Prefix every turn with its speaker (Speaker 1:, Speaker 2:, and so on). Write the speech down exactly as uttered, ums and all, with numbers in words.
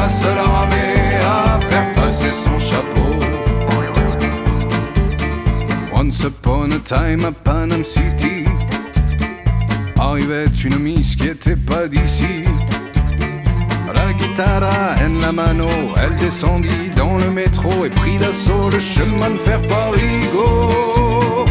Speaker 1: à se laver, à faire passer son chapeau. Once upon a time à Panama City, arrivait une miss qui était pas d'ici. La guitare en la mano, elle descendit dans le métro et prit d'assaut le chemin de fer Paris-Go.